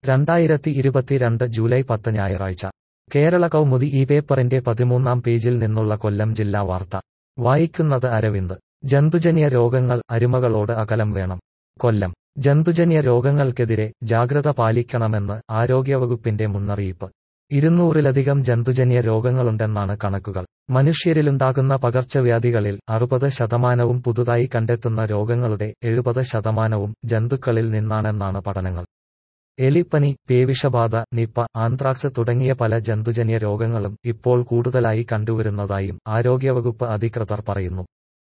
2022 July 10 ഞായറാഴ്ച കേരള കൗമുദി ഈ പേപ്പറിന്റെ 13-ാം പേജിൽ നിന്നുള്ള കൊല്ലം ജില്ലാ വാർത്ത വായിക്കുന്നത് അരവിന്ദ്. ജന്തുജന്യ രോഗങ്ങൾ, അരുമകളോട് അകലം വേണം. കൊല്ലം. ജന്തുജന്യ രോഗങ്ങൾക്കെതിരെ ജാഗ്രത പാലിക്കണമെന്ന് ആരോഗ്യവകുപ്പിന്റെ മുന്നറിയിപ്പ്. 200-ലധികം ജന്തുജന്യ രോഗങ്ങളുണ്ടെന്നാണ് കണക്കുകൾ. മനുഷ്യരിലുണ്ടാകുന്ന പകർച്ചവ്യാധികളിൽ 60% പുതുതായി കണ്ടെത്തുന്ന രോഗങ്ങളുടെ 70% ജന്തുക്കളിൽ നിന്നാണെന്നാണ് പഠനങ്ങൾ. എലിപ്പനി, പേവിഷബാധ, നിപ്പ, ആന്ത്രാക്സ് തുടങ്ങിയ പല ജന്തുജന്യ രോഗങ്ങളും ഇപ്പോൾ കൂടുതലായി കണ്ടുവരുന്നതായും ആരോഗ്യവകുപ്പ് അധികൃതർ പറയുന്നു.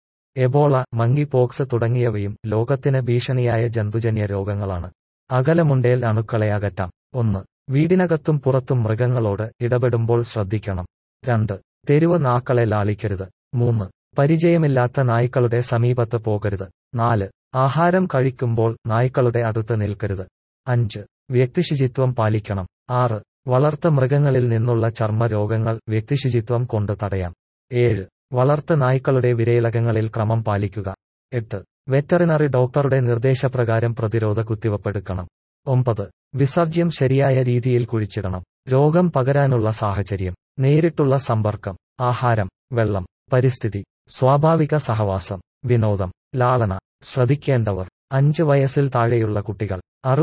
എബോള, മങ്കി പോക്സ് തുടങ്ങിയവയും ലോകത്തിന് ഭീഷണിയായ ജന്തുജന്യ രോഗങ്ങളാണ്. അകലമുണ്ടേൽ അണുക്കളെ അകറ്റാം. 1. വീടിനകത്തും പുറത്തും മൃഗങ്ങളോട് ഇടപെടുമ്പോൾ ശ്രദ്ധിക്കണം. 2. തെരുവ് നാക്കളെ ലാളിക്കരുത്. 3. പരിചയമില്ലാത്ത നായ്ക്കളുടെ സമീപത്ത് പോകരുത്. 4. ആഹാരം കഴിക്കുമ്പോൾ നായ്ക്കളുടെ അടുത്ത് നിൽക്കരുത്. 5. വ്യക്തിശുചിത്വം പാലിക്കണം. 6. വളർത്ത് മൃഗങ്ങളിൽ നിന്നുള്ള ചർമ്മ രോഗങ്ങൾ വ്യക്തിശുചിത്വം കൊണ്ട് തടയാം. 7. വളർത്ത് നായ്ക്കളുടെ വിരയിളക്കങ്ങളിൽ ക്രമം പാലിക്കുക. 8. വെറ്ററിനറി ഡോക്ടറുടെ നിർദ്ദേശപ്രകാരം പ്രതിരോധ കുത്തിവയ്പ്പെടുക്കണം. 9. വിസർജ്യം ശരിയായ രീതിയിൽ കുഴിച്ചിടണം. രോഗം പകരാനുള്ള സാഹചര്യം: നേരിട്ടുള്ള സമ്പർക്കം, ആഹാരം, വെള്ളം, പരിസ്ഥിതി, സ്വാഭാവിക സഹവാസം, വിനോദം, ലാളന. ശ്രദ്ധിക്കേണ്ടവർ: 5 വയസ്സിൽ താഴെയുള്ള കുട്ടികൾ,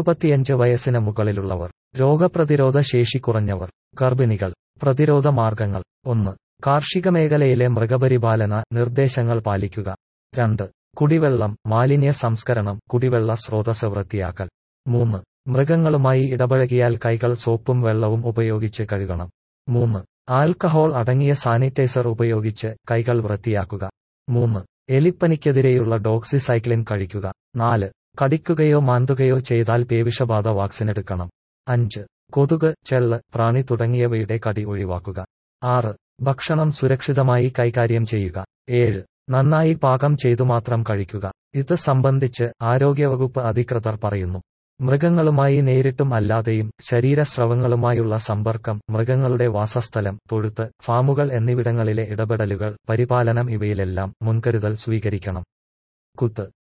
65 വയസ്സിന് മുകളിലുള്ളവർ, രോഗപ്രതിരോധ ശേഷി കുറഞ്ഞവർ, ഗർഭിണികൾ. പ്രതിരോധ മാർഗങ്ങൾ: 1. കാർഷിക മേഖലയിലെ മൃഗപരിപാലന നിർദ്ദേശങ്ങൾ പാലിക്കുക. 2. കുടിവെള്ളം, മാലിന്യ സംസ്കരണം, കുടിവെള്ള സ്രോതസ് വൃത്തിയാക്കൽ. 3. മൃഗങ്ങളുമായി ഇടപഴകിയാൽ കൈകൾ സോപ്പും വെള്ളവും ഉപയോഗിച്ച് കഴുകണം. 3. ആൽക്കഹോൾ അടങ്ങിയ സാനിറ്റൈസർ ഉപയോഗിച്ച് കൈകൾ വൃത്തിയാക്കുക. 3. എലിപ്പനിക്കെതിരെയുള്ള ഡോക്സിസൈക്ലിൻ കഴിക്കുക. 4. കടിക്കുകയോ മാന്തുകയോ ചെയ്താൽ പേവിഷബാധ വാക്സിനെടുക്കണം. 5. കൊതുക്, ചെള്ള്, പ്രാണി തുടങ്ങിയവയുടെ കടി ഒഴിവാക്കുക. 6. ഭക്ഷണം സുരക്ഷിതമായി കൈകാര്യം ചെയ്യുക. 7. നന്നായി പാകം ചെയ്തു മാത്രം കഴിക്കുക. ഇത് സംബന്ധിച്ച് ആരോഗ്യവകുപ്പ് അധികൃതർ പറയുന്നു. മൃഗങ്ങളുമായി നേരിട്ടും അല്ലാതെയും ശരീരസ്രവങ്ങളുമായുള്ള സമ്പർക്കം, മൃഗങ്ങളുടെ വാസസ്ഥലം, തൊഴുത്ത്, ഫാമുകൾ എന്നിവിടങ്ങളിലെ ഇടപെടലുകൾ, പരിപാലനം ഇവയിലെല്ലാം മുൻകരുതൽ സ്വീകരിക്കണം. കുത്ത്